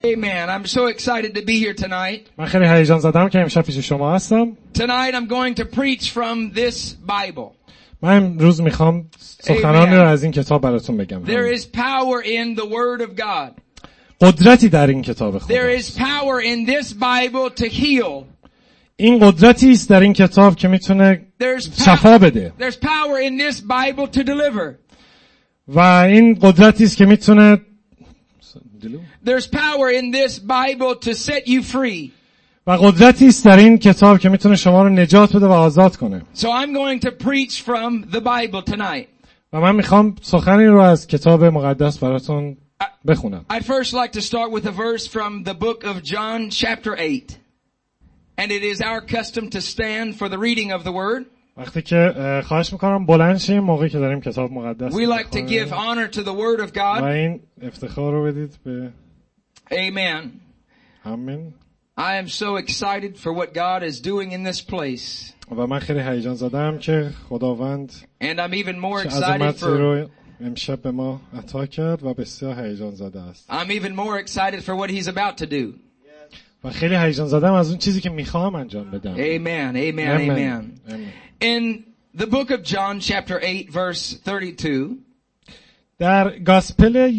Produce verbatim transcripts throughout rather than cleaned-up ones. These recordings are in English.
Amen. I'm so excited to be here tonight. من خیلی هیجان زدم که امشب پیش شما هستم. Tonight I'm going to preach from this Bible. من امروز میخوام سخنرانی رو از این کتاب براتون بگم. There is power in the Word of God. قدرتی در این کتاب خدا. There is power in this Bible to heal. این قدرتی است در این کتاب که میتونه شفا بده. There's power in this Bible to deliver. و این قدرتی است که میتونه There's power in this Bible to set you free. و قدرتی است در این کتاب که میتونه شما رو نجات بده و آزاد کنه. So I'm going to preach from the Bible tonight. و من میخوام سخنی رو از کتاب مقدس براتون بخونم. I'd first like to start with a verse from the book of John chapter eight. And it is our custom to stand for the reading of the word. وقتی که خواهش میکنم بلند شیم موقعی که داریم کتاب مقدس We like to give honor to the word of God. و این افتخار رو بدید به Amen. آمین. I am so excited for what God is doing in this place. و من خیلی هیجان زدم که خداوند And I'm even more excited عظمت for رو امشب به ما عطا کرد و بسیار هیجان زده است. I'm even more excited for what he's about to do. و خیلی هیجان زدم از اون چیزی که میخوام انجام بدم. Amen. Amen. Amen. In the book of John chapter eight verse thirty-two. در گاسپل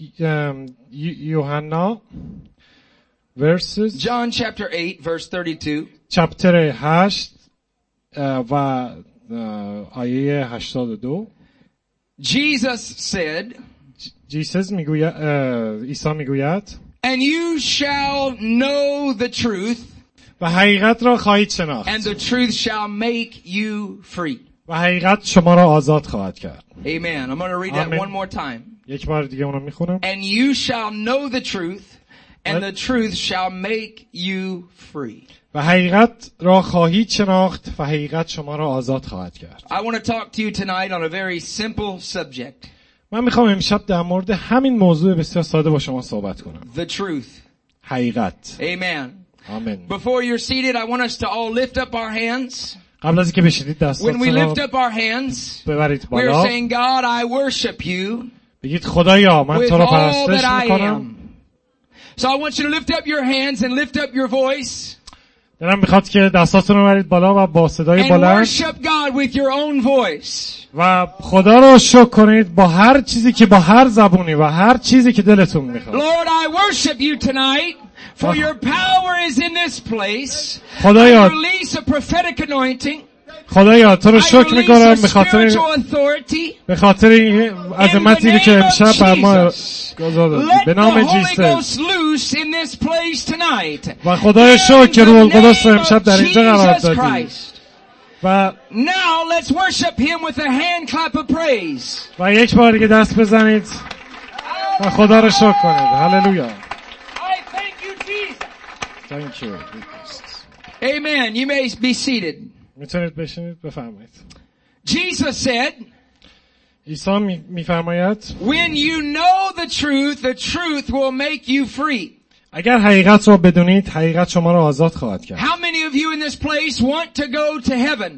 یوحنا verses John chapter eight verse thirty-two. چپتر هشت و آیه هشتاد و دو. Jesus said, Jesus میگوید عیسی میگوید and you shall know the truth, و حقیقت را خواهید شناخت and the truth shall make you free. و حقیقت شما را آزاد خواهد کرد. Amen. I'm going to read that Amen. one more time. یک بار دیگه اونو میخونم. And you shall know the truth, and the truth shall make you free. و حقیقت را خواهید شناخت و حقیقت شما را آزاد خواهد کرد. I want to talk to you tonight on a very simple subject. من میخوام امشب در مورد همین موضوع بسیار ساده با شما صحبت کنم. The truth. حقیقت. Amen. آمین. Before you're seated, I want us to all lift up our hands. قبل از اینکه بشینید دستاتون When we lift رو up our hands, ببرید we're بالا. saying, God, I worship you بگید خدایا من with تو را all پرستش that I میکنم. am. So I want you to lift up your hands and lift up your voice. دلم میخواد که دستاتون رو ببرید بالا و با صدای And بلند worship God with your own voice. و خدا رو شکر کنید با هر چیزی که با هر زبونی و هر چیزی که دلتون میخواد. Lord, I worship you tonight, for your power is in this place. خدایا I release a prophetic anointing. خدایا تو رو I شکر میکنم release a به خاطر spiritual authority. به خاطر این عظمتی که امشب بر ما گذاشتی به Let the نام Holy جیسوس. Ghost loose in this place tonight. و خدای شکر که روح In the القدس رو name امشب of در اینجا قرار Jesus دادی. Christ. و Now let's worship him with a hand clap of praise. و یک بار دیگه دست بزنید و خدا رو شکر کنید. هللویا. I thank you, Jesus. Thank you. Amen. You may be seated. میتونید بشینید بفرمایید. Jesus said, عیسی میفرماید when you know the truth, the truth will make you free. اگر حقیقت رو بدونید حقیقت شما رو آزاد خواهد کرد. How many of you in this place want to go to heaven?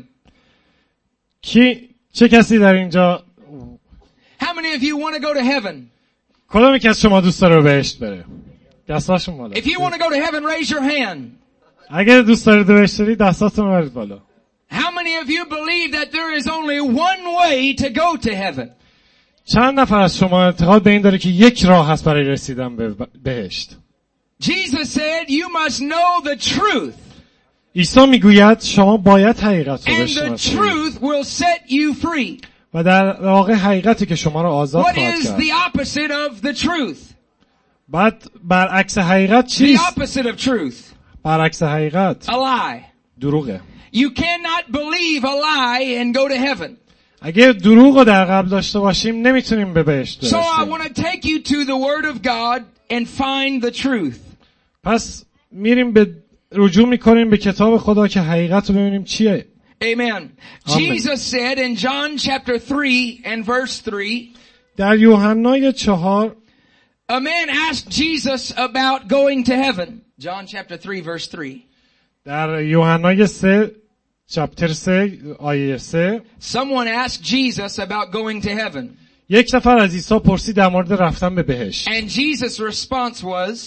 کی چه کسی در اینجا How many of you want to go to heaven? کدوم یک از شما دوست داره به بهشت بره؟ دستاشون بالا. If you want to go to heaven, raise your hand. اگر دوست دارید به بهشت برید دستاتون رو ببرید بالا. How many of you believe that there is only one way to go to heaven? چند نفر از شما اعتقاد به این داره که یک راه هست برای رسیدن به بهشت؟ Jesus said, you must know the truth. عیسی میگوید شما باید حقیقت رو And the بشناسید. truth will set you free. و در واقع حقیقتی که شما رو آزاد What خواهد is کرد. the opposite of the truth? بعد برعکس حقیقت The چیست؟ opposite of truth. برعکس حقیقت A lie. دروغه. You cannot believe a lie and go to heaven. اگه دروغ رو در قلب داشته باشیم نمیتونیم به بهشت So I برسیم. want to take you to the Word of God and find the truth. پس میریم به رجوع میکنیم به کتاب خدا که حقیقت رو ببینیم چیه. Amen. Jesus said in John chapter three and verse three, در یوحنای چهار a man asked Jesus about going to heaven. John chapter three verse three. در یوحنای سه چپتر سه آیه سه Someone asked Jesus about going to heaven. یک نفر از عیسی پرسید در مورد رفتن به بهشت. And Jesus' response was,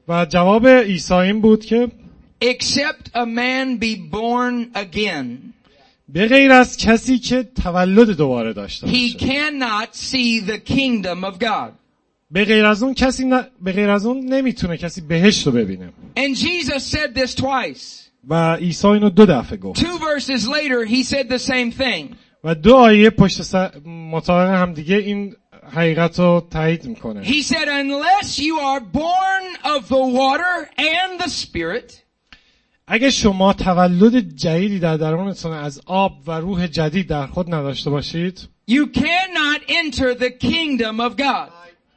و جواب عیسی این بود که except a man be born again, به غیر از کسی که تولد دوباره داشته he باشه، cannot see the kingdom of God. به غیر از اون کسی ن... به غیر از اون نمیتونه کسی بهشت رو ببینه. And Jesus said this twice. و عیسی اینو دو دفعه گفت. Two verses later, he said the same thing. و دو آیه پشت سر مطابق هم دیگه این حقیقت رو تایید میکنه. He said, unless you are born of the water and the Spirit, اگه شما تولد جدیدی در درونتون از آب و روح جدید در خود نداشته باشید، you cannot enter the kingdom of God.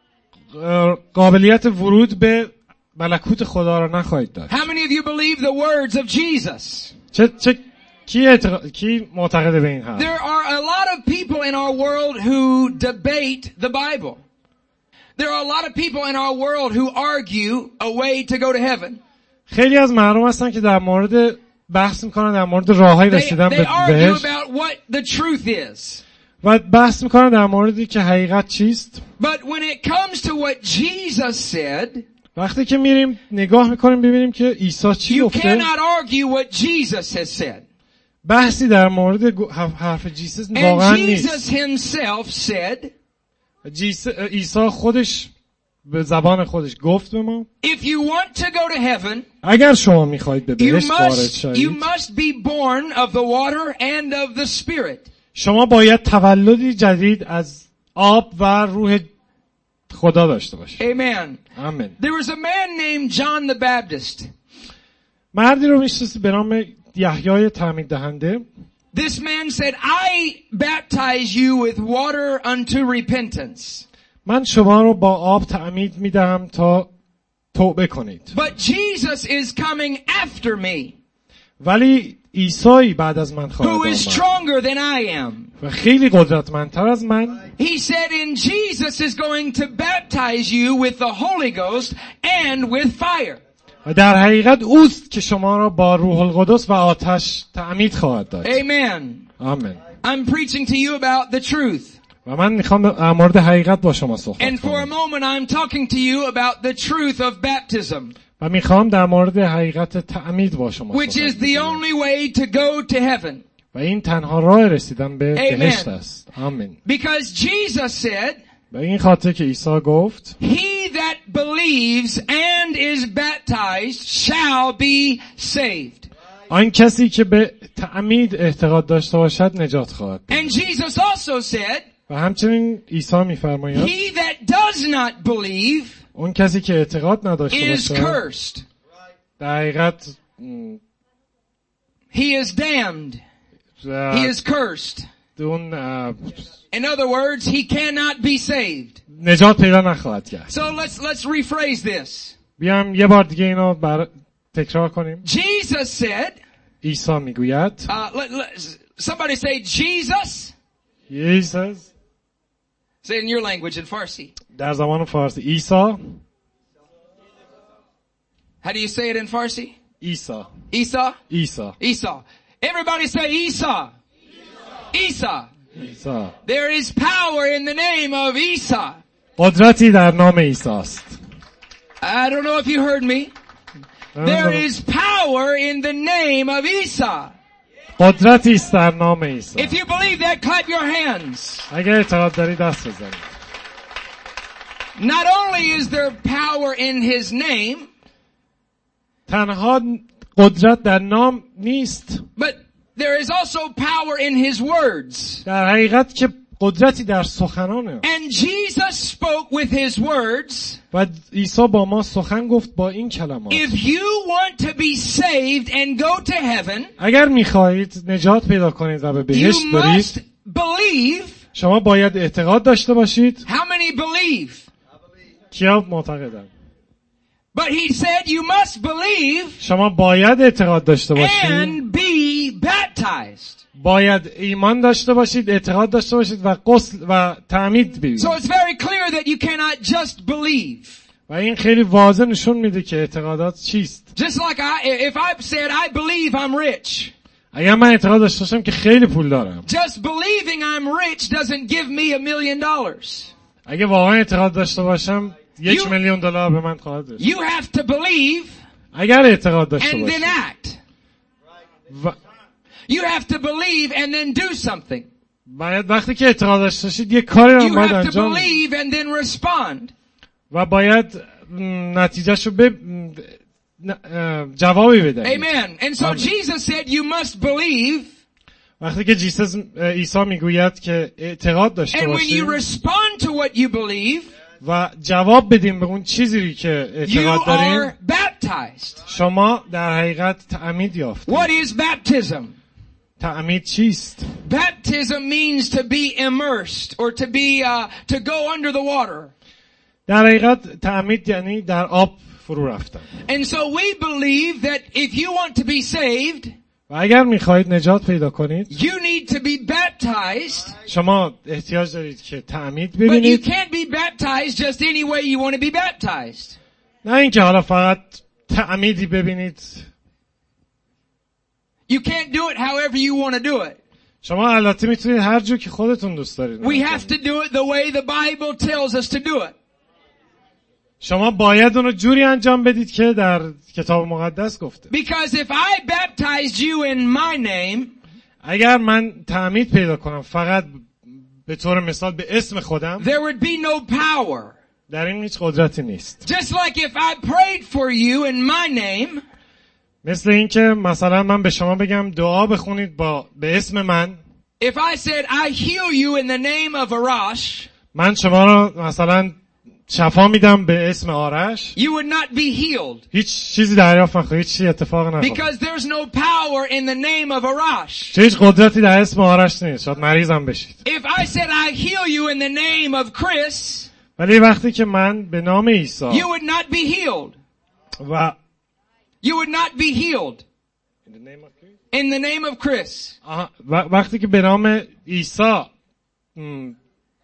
قابلیت ورود به ملکوت خدا را نخواهید داشت. How many of you believe the words of Jesus? چه چه کی اعتق... کی معتقد به این حرف؟ There are a lot of people in our world who debate the Bible. There are a lot of people in our world who argue a way to go to heaven. خیلی از مردم هستن که در مورد بحث میکنن در مورد راههای They, رسیدن they به argue بهشت about what the truth is. و بحث میکنن در موردی که حقیقت چیست. But when it comes to what Jesus said, وقتی که میریم نگاه میکنیم ببینیم که عیسی چی you گفته، cannot argue what Jesus has said. بحثی در مورد حرف جیسس And واقعا Jesus نیست. himself said, جیس... عیسی خودش به زبان خودش گفت به ما if you want to go to heaven, اگر شما میخواید به you بهشت وارد must, you شوید، must be born of the water and of the Spirit. شما باید تولدی جدید از آب و روح خدا داشته باشید. Amen. آمین. There was a man named John the Baptist. مردی رو میشناسی به نام یحیای تعمید دهنده. This man said, I baptize you with water unto repentance. من شما رو با آب تعمید میدهم تا توبه کنید. But Jesus is coming after me, ولی عیسی بعد از من خواهد who is آمد stronger than I am. و خیلی قدرتمندتر از من. He said, and Jesus is going to baptize you with the Holy Ghost and with fire. و در حقیقت اوست که شما را با روح القدس و آتش تعمید خواهد داد. Amen. آمین. I'm preaching to you about the truth. و من میخوام در مورد حقیقت با شما And صحبت for a کنم. moment I'm talking to you about the truth of baptism, و میخوام در مورد حقیقت تعمید با شما which صحبت is the کنم. only way to go to heaven. و این تنها راه رسیدن به Amen. بهشت است. آمین. Because Jesus said, به این خاطر که عیسی گفت he that believes and is baptized shall be saved. آن کسی که به تعمید اعتقاد داشته باشد نجات خواهد. And Jesus also said, و همچنین عیسی میفرماید he that does not believe اون کسی که اعتقاد نداشته is باشه cursed. در حقیقت م، He is damned. He is cursed. اون اه، In other words, he cannot be saved. نجات پیدا نخواهد کرد. So let's, let's rephrase this. بیام یه بار دیگه اینو بر... تکرار کنیم. Jesus said, عیسی میگوید uh, let, let, somebody say Jesus. عیسی Say it in your language in Farsi. در زبان فارسی عیسی How do you say it in Farsi? عیسی Isa? عیسی Isa. Everybody say Isa. Isa. عیسی There is power in the name of Isa. قدرتی در نام عیسی است. I don't know if you heard me. There is power in the name of Isa. قدرتی است در نام عیسی. If you believe that, clap your hands. اگر اعتقاد داری دست بزنید. Not only is there power in his name, تنها قدرت در نام نیست، but there is also power in his words. در حقیقت که قدرتی در سخنانه. And Jesus spoke with his words. و عیسی با ما سخن گفت با این کلمات. If you want to be saved and go to heaven, اگر میخواهید نجات پیدا کنید و به you بهشت must برید، believe. شما باید اعتقاد داشته باشید. How many believe? کیا معتقدن؟ But he said you must believe شما باید اعتقاد داشته باشید. and be baptized. باید ایمان داشته باشید، اعتقاد داشته باشید و غسل و تعمید بگیرید. So it's very clear that you cannot just believe. و این خیلی واضح نشون میده که اعتقادات چیست. Just like I, if I said I believe I'm rich. اگر من اعتقاد داشته باشم که خیلی پول دارم. Just believing I'm rich doesn't give me a million dollars. اگه واقعا اعتقاد داشته باشم یک You- میلیون دلار به من خواهد رسید. You have to believe اگر اعتقاد داشته and then باشید act. و You have to believe and then do something. باید وقتی که اعتقاد داشته باشید یک کاری رو You باید have to انجام believe and then respond. و باید م، نتیجهشو به م، ن- اه، جوابی بدهید. Amen. And so Amen. Jesus said you must believe, وقتی که جیسس عیسی میگوید که اعتقاد داشته and when you باشید respond to what you believe, و جواب بدیم به اون چیزی که you اعتقاد are داریم، baptized. شما در حقیقت تعمید یافتید. What is baptism? تعمید چیست؟ Baptism means to be immersed or to be, uh, to go under the water. در حقیقت تعمید یعنی در آب فرو رفتن. And so we believe that if you want to be saved, و اگر میخواهید نجات پیدا کنید، you need to be baptized, شما احتیاج دارید که تعمید but you ببینید. can't be baptized just any way you want to be baptized. نه اینکه حالا فقط تعمیدی ببینید. You can't do it however you want to do it. شما البته میتونید هر جور که خودتون دوست دارید. We have to do it the way the Bible tells us to do it. شما باید اونو جوری انجام بدید که در کتاب مقدس گفته. Because if I baptized you in my name, اگر من تعمید پیدا کنم فقط به طور مثال به اسم خودم، there would be no power. در این هیچ قدرتی نیست. Just like if I prayed for you in my name, مثل این که مثلا من به شما بگم دعا بخونید با به اسم من، if I said I heal you in the name of Arash, من شما رو مثلا شفا میدم به اسم آرش، you would not be healed. هیچ چیزی دریافت نخواهید، هیچ چیزی اتفاق نخواهد. Because there's no power in the name of Arash. چه هیچ قدرتی در اسم آرش نیست، شاید مریضم بشید. If I said I heal you in the name of Chris, ولی وقتی که من به نام عیسی you would not be healed. و You would not be healed in the name of Chris. آها، و وقتی که به نام عیسی م،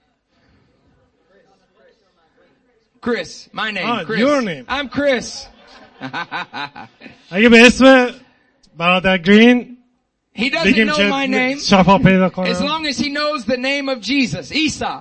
Chris, my name, Ah, Chris. your name. I'm Chris. اگه به اسم برادر گرین He doesn't بگیم know my که name شفا پیدا as کنم. long as he knows the name of Jesus, Isa.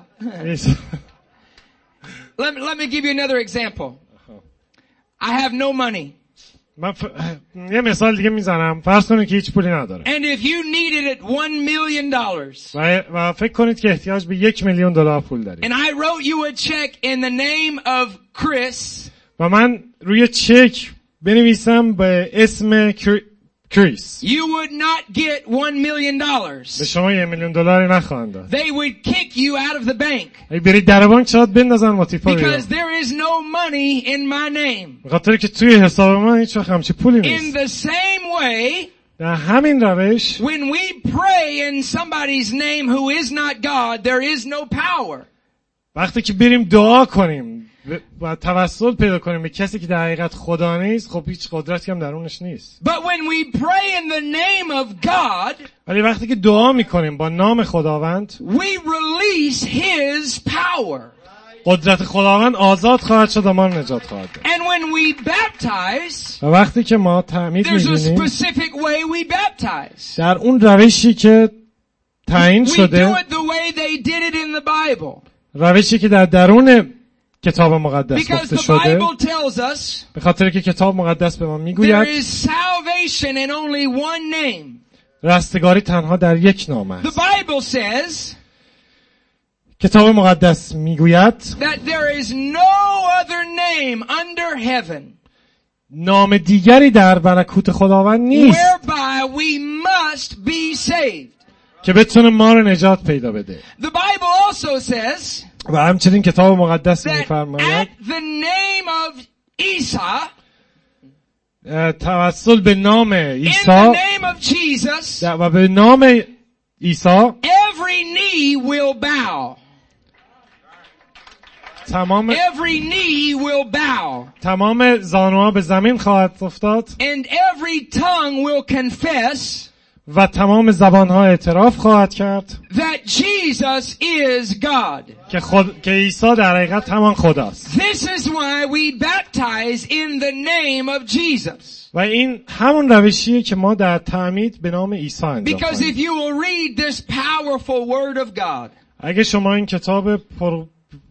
Let me, let me give you another example. I have no money. من ف... یه مثال دیگه میزنم. فرض کنید که هیچ پولی نداره. And if you needed it one million dollars. و... و فکر کنید که احتیاج به یک میلیون دلار پول دارید. And I wrote you a check in the name of Chris. و من روی چک بنویسم به اسم کر... کریس. You would not get one million dollars. به شما یک میلیون دلاری نخواهند داد. They would kick you out of the bank. اگه برید در بانک شاید بندازن با تیپا بیرون. Because there is no money in my name. به خاطر که توی حساب من هیچ وقت همچی پولی In نیست. the same way, در همین روش when we pray in somebody's name who is not God, there is no power. وقتی که بریم دعا کنیم و توسل پیدا کنیم به کسی که در حقیقت خدا نیست، خب هیچ قدرتی هم درونش نیست. But when we pray in the name of God, ولی وقتی که دعا میکنیم با نام خداوند، we release His power. قدرت خداوند آزاد خواهد شد و ما رو نجات خواهد داد. And when we baptize, و وقتی که ما تعمید there's a می‌بینیم، specific way we baptize. در اون روشی که تعیین We do شده، it the way they did it in the Bible. روشی که در درون کتاب مقدس Because گفته the شده، Bible tells us به خاطر که کتاب مقدس به ما there میگوید is salvation in only one name. رستگاری تنها در یک نام The است. Bible says کتاب مقدس میگوید that there is no other name under heaven نام دیگری در ملکوت خداوند نیست whereby we must be saved. که بتونه ما رو نجات پیدا بده. The Bible also says و همچنین کتاب مقدس that میفرماید at the name of Isa, توسل به نام in عیسی the name of Jesus, و به نام عیسی every knee will bow. تمام Every knee will bow. تمام زانوها به زمین خواهد افتاد And every tongue will confess و تمام زبانها اعتراف خواهد کرد that Jesus is God. که خود که عیسی در حقیقت همان خداست. This is why we baptize in the name of Jesus. و این همون روشیه که ما در تعمید به نام عیسی انجام Because if خواهیم. you will read this powerful word of God, اگه شما این کتاب پر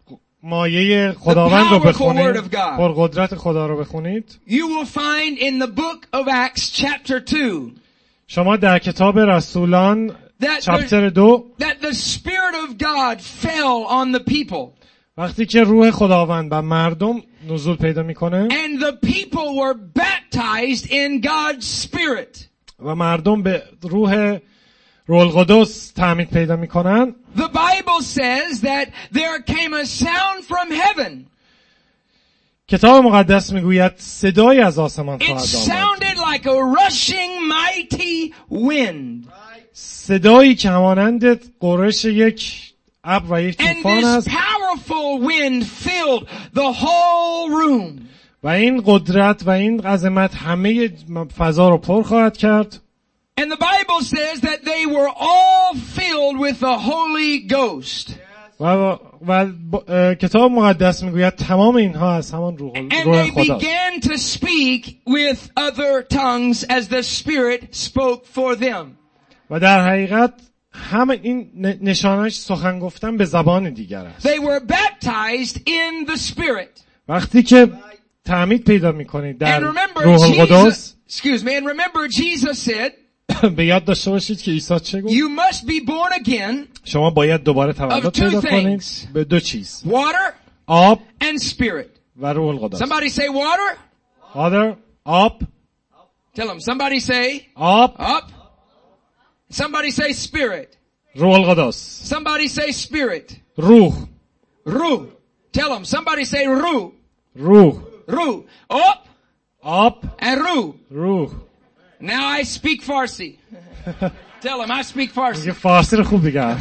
مایه خداوند رو The powerful بخونید، word of God. پرقدرت خدا رو بخونید، you will find in the book of Acts chapter two شما در کتاب رسولان that چپتر the, دو that the Spirit of God fell on the people. وقتی که روح خداوند بر مردم نزول پیدا میکنه And the people were baptized in God's Spirit. و مردم به روح روح القدس تعمید پیدا میکنن، The Bible says that there came a sound from heaven. کتاب مقدس میگوید صدایی از آسمان It خواهد آمد، sounded like a rushing mighty wind. صدایی که همانند غرش یک ابر و یک And طوفان this است powerful wind filled the whole room. و این قدرت و این عظمت همه فضا رو پر خواهد کرد. And the Bible says that they were all filled with the Holy Ghost. و, و کتاب مقدس میگوید تمام اینها از همان روح, And روح they خداست. began to speak with other tongues as the Spirit spoke for them. و در حقیقت همه این نشانش سخن گفتن به زبان دیگر است. They were baptized in the Spirit. وقتی که تعمید پیدا میکنید در And remember, روح القدس، Jesus, excuse me, and remember Jesus said, به یاد داشته باشید که عیسی چه گفت؟ you must be born again شما باید دوباره تولد of two پیدا کنید things. به دو چیز، water آب and spirit. و روح القدس. Somebody say water. Water، آب، Tell them. Somebody say آب، up. Somebody say spirit. روح القدس. Somebody say spirit. روح، Ru. Tell them. Somebody say ru. روح، Ru. Up آب، and ru. روح. Now I speak Farsi. Tell them I speak Farsi. میگه فارسی رو خوب دیگه.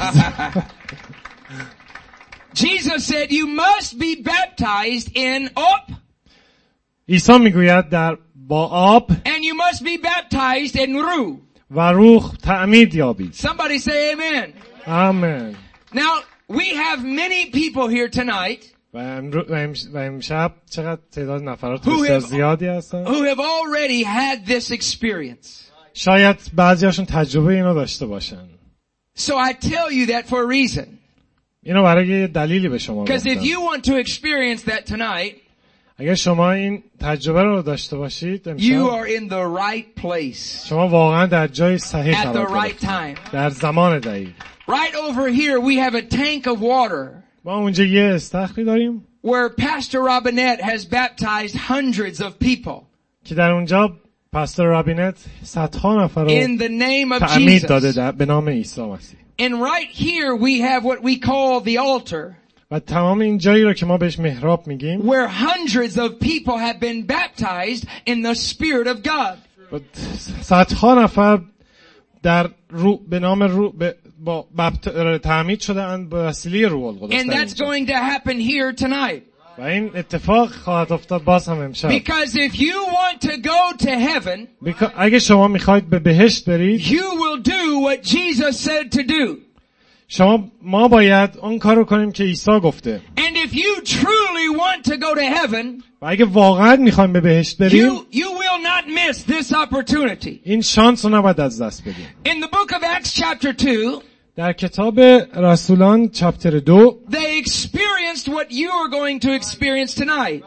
Jesus said you must be baptized in up عیسی میگوید در با آب and you must be baptized in ru. و روح تعمید یابید. Somebody say amen. آمین. Now we have many people here tonight و, امرو... و, امش... و امشب چقدر تعداد نفرات Who بسیار have- زیادی هستن. who have already had this experience. شاید بعضیاشون تجربه اینو داشته باشن. So I tell you that for a reason. اینو برای یه دلیلی به شما Because if گفتم. you want to experience that tonight, اگر شما این تجربه رو داشته باشید you امشب، are in the right place شما واقعا در جای صحیح at the قرار right گرفتید. time. در زمان دقیق. Right over here we have a tank of water ما اونجا یه استخری داریم where Pastor Robinette has baptized hundreds of people که در اونجا پاستور رابینت صدها نفر رو in the name of تعمید داده Jesus. در به نام عیسی مسیح. And right here we have what we call the altar و تمام این جایی رو که ما بهش محراب میگیم where hundreds of people have been baptized in the Spirit of God. و صدها نفر در رو به نام رو به با بپت... تعمید شده اند به وسیله روح القدس And در that's اینجا. going to happen here tonight. و این اتفاق خواهد افتاد باز هم امشب. Because if you want to go to heaven, بیکا... اگه شما میخواید به بهشت برید، you will do what Jesus said to do. شما ما باید اون کار رو کنیم که عیسی گفته. And if you truly want to go to heaven, و اگه واقعا میخوایم به بهشت بریم، you, you will not miss this opportunity. این شانس رو نباید از دست بدیم. In the book of Acts chapter two, در کتاب رسولان چپتر دو they experienced what you are going to experience tonight.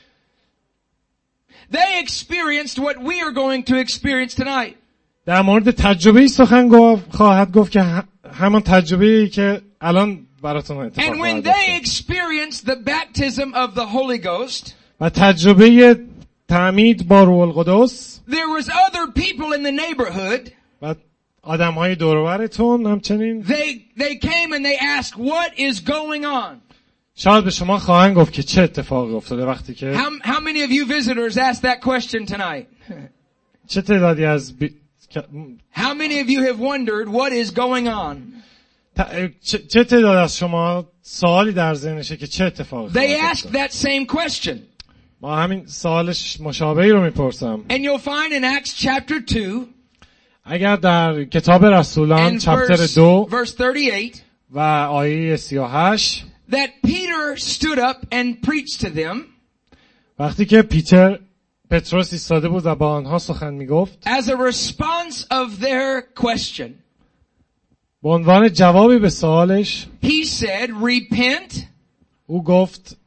They experienced what we are going to experience tonight. در مورد تجربه‌ای سخن گفت خواهد گفت که ه- همان تجربه‌ای که الان براتون اتفاق And when خواهد they افتاد. experienced the baptism of the Holy Ghost, و تجربه تعمید با روح القدس there was other people in the neighborhood. و آدم‌های دور و برتون همچنین They, they came and they asked, what is going on? شاید به شما خواهند گفت که چه اتفاقی افتاده وقتی که How, how many of you visitors asked that question tonight? چه تعدادی از بی... که- How many of you have wondered what is going on? ت- چه... چه تعداد از شما سوالی در ذهنشه که چه اتفاقی They خواهد asked افتاد؟ that same question. ما همین سوالش مشابهی رو میپرسم. And you'll find in Acts chapter two اگر در کتاب رسولان and چپتر verse, دو verse thirty-eight, و آیه سی و هشت that Peter stood up and preached to them وقتی که پیتر پتروس ایستاده بود و با آنها سخن میگفت، as a response of their question. به عنوان جوابی به سوالش He said, repent او گفت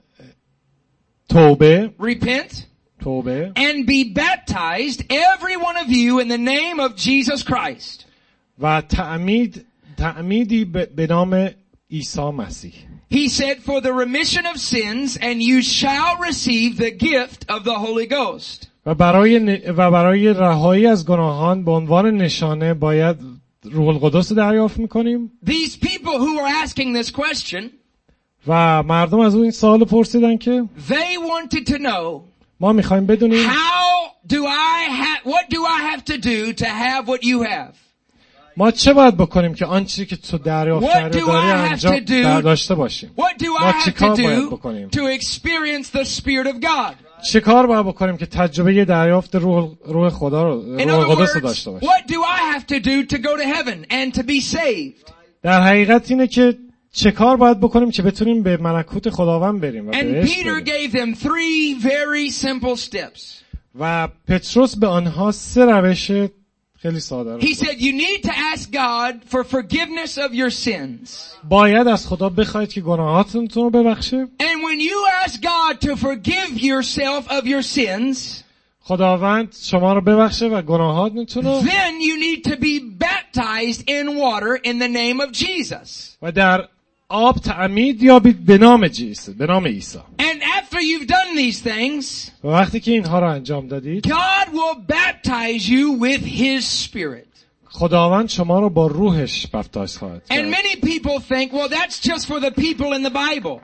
توبه repent, توبه and be baptized, every one of you, in the name of Jesus Christ. و تعمید تعمیدی به نام عیسی مسیح. He said, for the remission of sins, and you shall receive the gift of the Holy Ghost. و برای و برای رهایی از گناهان به عنوان نشانه باید روح القدس دریافت میکنیم. These people who were asking this question, و مردم از او این سوال پرسیدن که they wanted to know, ما میخوایم بدونیم how do I have, what do I have to do to have what you have? ما چه باید بکنیم که آن چیزی که تو دریافت What کرده do داری I have انجام to do? داشته باشیم. What do I ما have چیکار to باید do بکنیم؟ to experience the Spirit of God? چه کار باید بکنیم که تجربه دریافت روح روح خدا رو In روح other القدس رو words, داشته باشیم؟ what do I have to do to go to heaven and to be saved? در حقیقت اینه که چه کار باید بکنیم که بتونیم به ملکوت خداوند بریم و And بهش Peter بریم. gave them three very simple steps. و پتروس به آنها سه روش خیلی ساده رو He گفت. said, you need to ask God for forgiveness of your sins. باید از خدا بخواید که گناهاتتون رو ببخشه. And when you ask God to forgive yourself of your sins, خداوند شما رو ببخشه و گناهاتتون رو then you need to be baptized in water in the name of Jesus. و در آب تعمید یابید به نام عیسی، به نام عیسی. And after you've done these things, و وقتی که اینها رو انجام دادید، God will baptize you with His Spirit. خداوند شما رو با روحش بپتیز خواهد And کرد. many people think, well, that's just for the people in the Bible.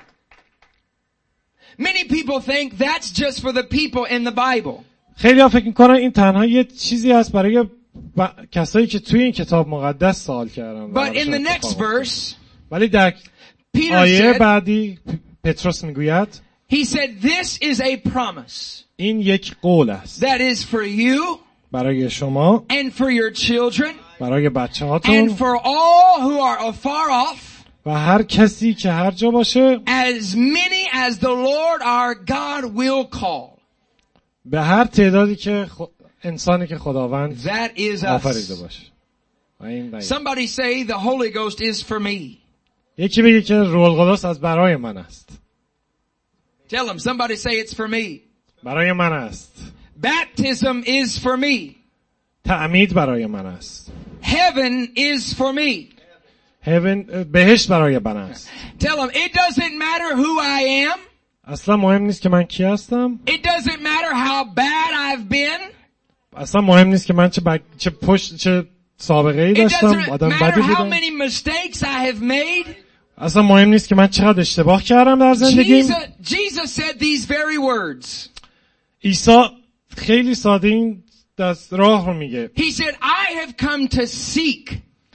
Many people think that's just for the people in the Bible. خیلی ها فکر میکنن این تنها یه چیزی هست برای ب... کسایی که توی این کتاب مقدس سوال کردن. But in the next verse, ولی در Peter آیه said, بعدی پ- پتروس میگوید he said, this is a promise این یک قول است that is for you برای شما، and for your children برای بچه هاتون and for all who are afar off, و هر کسی که هر جا باشه، as many as the Lord our God will call. به هر تعدادی که خ... انسانی که خداوند That is آفریده us. باشه. و این دقیق. Somebody say the Holy Ghost is for me. یکی بگه که روح القدس از برای من است. Tell them, somebody say it's for me. برای من است. Baptism is for me. تعمید برای من است. Heaven is for me. Heaven بهشت برای من است. Tell them, it doesn't matter who I am. اصلا مهم نیست که من کی هستم. It doesn't matter how bad I've been. اصلا مهم نیست که من چه بگ... چه پشت چه سابقه ای It داشتم، doesn't آدم matter بدی how بودم. many mistakes I have made. اصلا مهم نیست که من چقدر اشتباه کردم در زندگیم. Jesus, Jesus said these very words. عیسی خیلی ساده این دست راه رو میگه. He said, I have come to seek.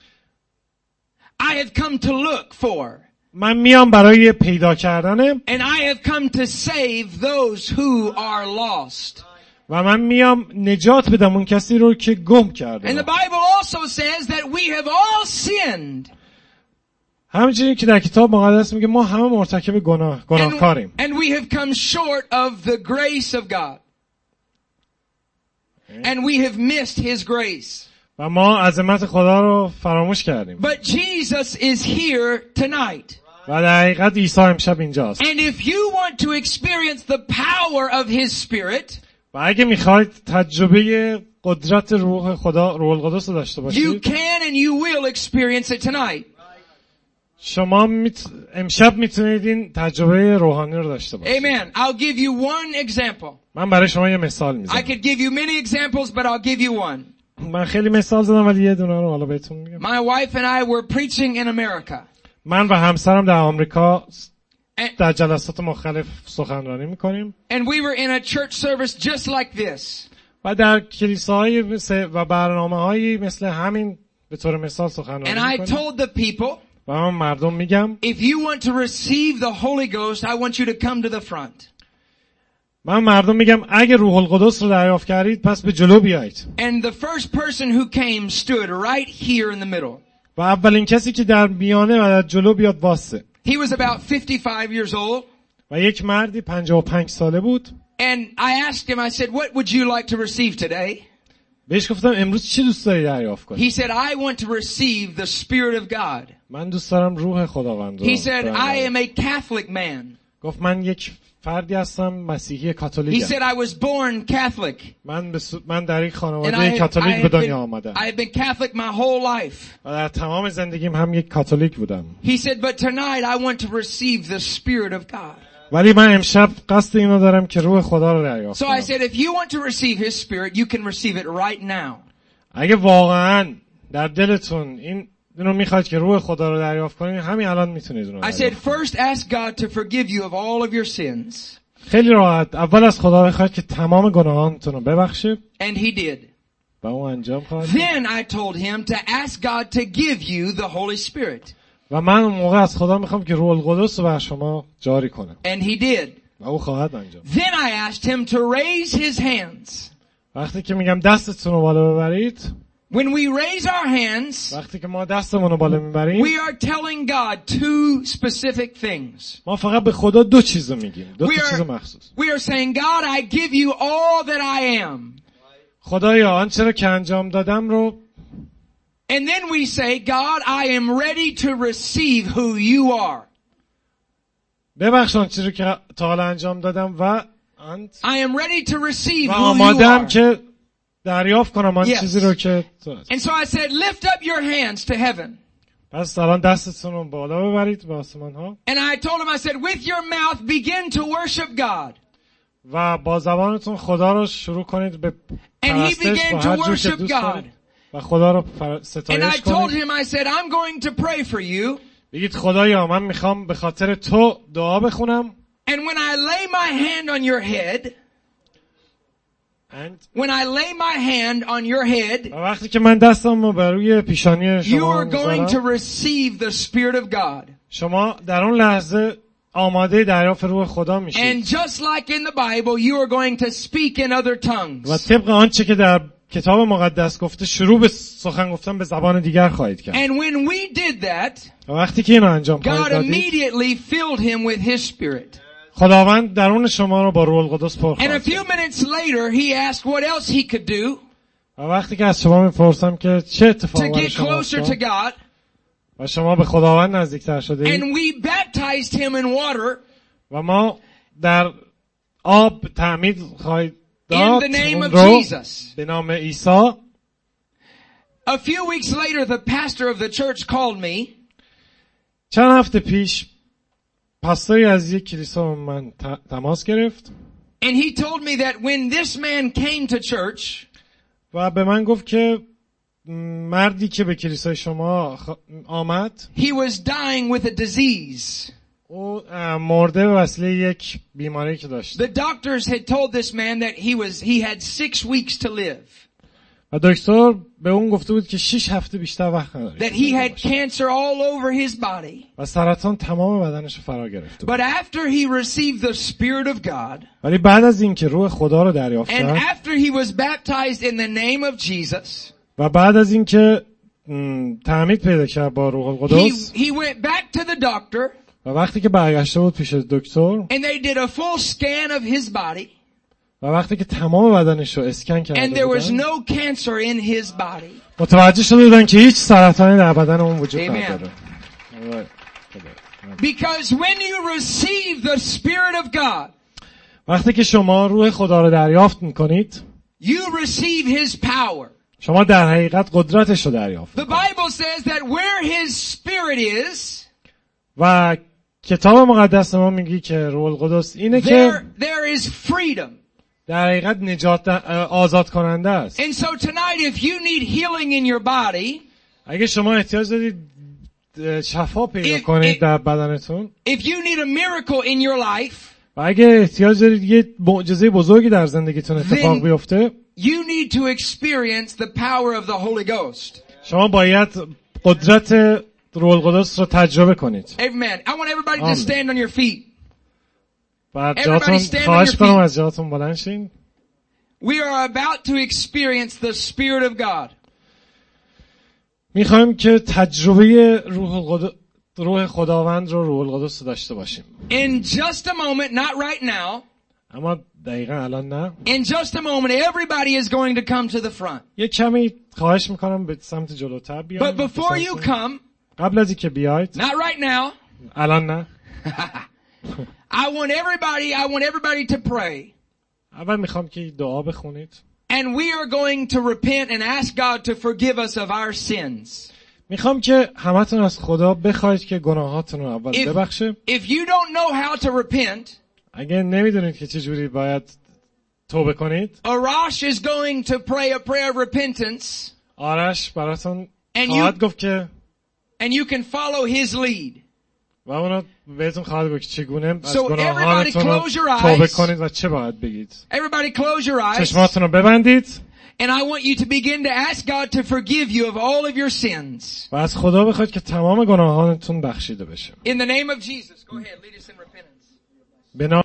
I have come to look for. من میام برای پیدا کردن And I have come to save those who are lost. و من میام نجات بدم اون کسی رو که گم And the کرده. Bible also says that we have all sinned. همچنین که در کتاب مقدس میگه ما همه مرتکب گناه And, گناهکاریم. and we have come short of the grace of God. And we have missed His grace. و ما عظمت خدا رو فراموش کردیم. But Jesus is here tonight. و در حقیقت عیسی امشب اینجاست. And if you want to experience the power of His Spirit, و اگه میخواید تجربه قدرت روح خدا، روح القدس رو داشته you باشید، can and you will experience it tonight. شما میت... امشب میتونید این تجربه روحانی رو داشته باشید. Amen. I'll give you one example. من برای شما یه مثال I میزنم. could give you many examples, but I'll give you one. من خیلی مثال زدم ولی یه دونه رو حالا بهتون میگم. My wife and I were preaching in America. من و همسرم در آمریکا And, در جلسات مختلف سخنرانی میکنیم and we were in a church service just like this. و در کلیساهای مثل و برنامه‌هایی مثل همین به طور مثال And سخنرانی I میکنیم told the people, و من مردم میگم if you want to receive the Holy Ghost, I want you to come to the front. من مردم میگم اگه روح القدس رو دریافت کردید پس به جلو بیایید. And the first person who came stood right here in the middle. و اولین کسی که در میانه و در جلو بیاد واسه. He was about fifty-five years old. و یک مردی پنجاه و پنج ساله بود. And I asked him, I said, what would you like to receive today? بهش گفتم امروز چی دوست داری دریافت کنی؟ He said, I want to receive the Spirit of God. من دوست دارم روح خداوند رو. He said, I دریافت. am a Catholic man. گفت من یک فردی هستم مسیحی He کاتولیک. said, I was born Catholic. من به سو... من در یک And خانواده I, I, کاتولیک به have been, دنیا آمدم. I have been Catholic my whole life. و در تمام زندگیم هم یک کاتولیک بودم. He said, but tonight I want to receive the Spirit of God. ولی من امشب قصد اینو دارم که روح خدا رو دریافت So I کنم. said, if you want to receive His Spirit, you can receive it right now. اگه واقعا در دلتون این اینو میخواید که روح خدا رو دریافت کنید، همین الان میتونید اون رو I said, دریافت کنید. first ask God to forgive you of all of your sins. خیلی راحت. اول از خدا بخواید که تمام گناهانتون رو ببخشه And He did. و اون انجام خواهد. Then I told him to ask God to give you the Holy Spirit. و من اون موقع از خدا میخوام که روح القدس رو بر شما جاری کنه. And He did. و او خواهد انجام. Then I asked him to raise his hands. وقتی که میگم دستتون رو بالا ببرید، When we raise our hands, وقتی که ما دستمون رو بالا میبریم، we are telling God two specific things. ما فقط به خدا دو چیز رو میگیم، دو تا We چیز are, مخصوص. we are saying, God, I give you all that I am. خدایا آنچه رو که انجام دادم رو. And then we say, God, I am ready to receive who you are. ببخش آنچه رو که تا حالا انجام دادم و انت I am ready to receive و who you آمادم are. که دریافت کنم آن Yes. چیزی رو که تو هست. And so I said, lift up your hands to heaven. پس الان دستتون رو بالا ببرید به آسمان ها And I told him, I said, with your mouth begin to worship God. و با زبانتون خدا رو شروع کنید به And he پرستش began با to هر جور که worship دوست God. دارید و خدا رو پر- And I ستایش told کنید. him, I said, I'm going to pray for you. بگید خدایا من میخوام به خاطر تو دعا بخونم. And when I lay my hand on your head, And when I lay my hand on your head, و وقتی که من دستم رو بر روی پیشانی you شما are going to میذارم، receive the Spirit of God. شما در اون لحظه آماده دریافت روح خدا And میشید. just like in the Bible, you are going to speak in other و tongues. طبق آنچه که در کتاب مقدس گفته شروع به سخن گفتن به زبان دیگر خواهید کرد. And when we did that, و وقتی که اینو انجام God خواهید دادید، immediately filled him with His Spirit. خداوند درون شما رو با روح القدس پر And a خواهد few کرد. minutes later, he asked what else he could do و وقتی که از شما میپرسم که چه to اتفاقی برای get شما closer to افتاد God. و شما به خداوند نزدیکتر شده اید And we baptized him in water و ما در آب تعمید خواهید in داد the name اون of رو Jesus. به نام عیسی. A few weeks later, the pastor of the church called me چند هفته پیش پاستوری از یک کلیسا من ت- تماس گرفت and he told me that when this man came to church, و به من گفت که م، مردی که به کلیسای شما خ- آمد he was dying with a disease. او اه، مرده به وسیله یک بیماری که داشت The doctors had told this man that he was, he had six weeks to live, و دکتر به اون گفته بود که شش هفته بیشتر وقت نداره that he had cancer all over his body. و سرطان تمام بدنش رو فرا گرفته بود. But after he received the Spirit of God, ولی بعد از اینکه روح خدا رو دریافت and کرد after he was baptized in the name of Jesus, و بعد از اینکه م، تعمید پیدا کرد با روح he, القدس he went back to the doctor و وقتی که برگشته بود پیش دکتر and they did a full scan of his body و وقتی که تمام بدنش رو اسکن and کرده there was بودن no cancer in his body. متوجه شده بودن که هیچ سرطانی در بدن اون وجود Amen. نداره. Because when you receive the Spirit of God, وقتی که شما روح خدا رو دریافت میکنید you receive His power. شما در حقیقت قدرتش رو دریافت The میکنید. Bible says that where His Spirit is, و کتاب مقدس ما میگی که روح القدس اینه که there, there is freedom. در حقیقت نجات آزاد کننده است. And so tonight, if you need healing in your body, اگه شما احتیاج دارید شفا پیدا If- کنید if- در بدنتون if you need a miracle in your life, و اگه احتیاج دارید یه معجزه بزرگی در زندگیتون اتفاق Then- بیفته you need to experience the power of the Holy Ghost. شما باید قدرت روح القدس رو تجربه کنید. Amen. I want everybody to Amen. stand on your feet. و Everybody جاتون stand on خواهش your کنم feet. از جاتون بلند شین. We are about to experience the Spirit of God. میخوایم که تجربه روح القدس روح خداوند رو روح القدس رو داشته باشیم. In just a moment, not right now, اما دقیقا الان نه. in just a moment, everybody is going to come to the front. یه کمی خواهش میکنم به سمت جلوتر But بیاید. before you come, قبل از اینکه بیاید not right now, الان نه I want everybody, I want everybody to pray. اول میخوام که دعا بخونید. And we are going to repent and ask God to forgive us of our sins. میخوام که همتون از خدا بخواید که گناهاتون رو اول If, ببخشه. if you don't know how to repent, اگه نمیدونید که چجوری باید توبه کنید، Arash is going to pray a prayer of repentance. آرش براتون And خواهد you, گفت که and you can follow his lead. و اونا بهتون خواهد گفت که چگونه از So گناهانتون everybody رو close your توبه eyes. کنید و چه باید بگید. Everybody close your eyes. چشماتون رو ببندید. And I want you to begin to ask God to forgive you of all of your sins. و از خدا بخواید که تمام گناهانتون بخشیده بشه. In the name of Jesus. Go ahead, lead us in repentance. به نام